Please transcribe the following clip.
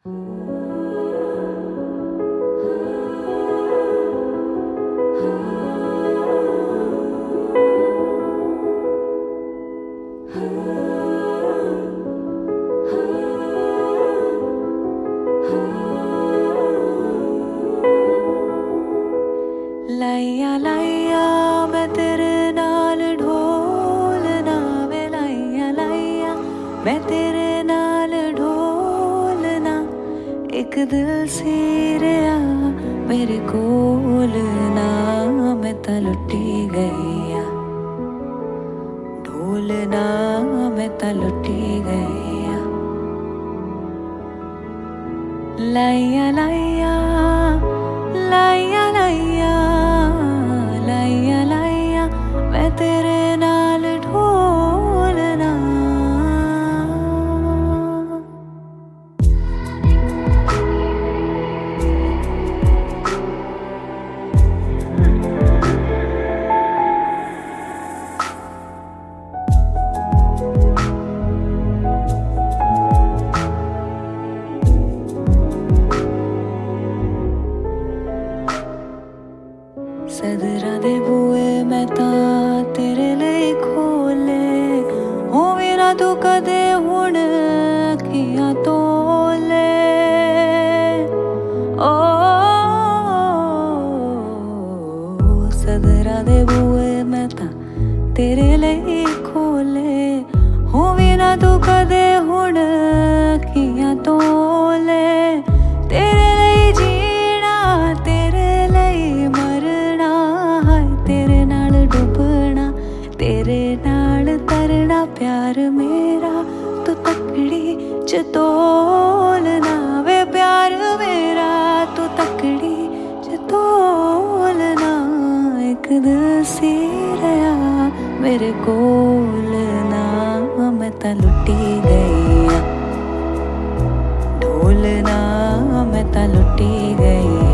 लाइया लाइया मैं तेरे नाल ढोलना वे लाइया लाइया मैं तेरे नाल ढोलना एक दिल सी रहा मेरे कोल ना मैं ता लुटी गई ढोलना मैं ता लुटी गई लाइया लाइया लाइया लाइया लाइया लाइया मैं तेरे नाल ढोलना सदरा दे बूए मैं तां तेरे लिए खोले होवे ना तू कदे हुण अखियां तोले ओ सदरा दे बूए मैं तां तेरे लिए खोले होवे ना तू कदे हुण अखियां तोले तेरे लिए जीना तेरे लिए मरना तेरे नाल डुबना तेरे नाल तरना प्यार मेरा तू तकड़ी च तोलना वे प्यार मेरा तू तकड़ी च तोलना एक दिल सी रहा मेरे कोल ना मैं ता लुटी गई ढोलना मैं ता लुटी गई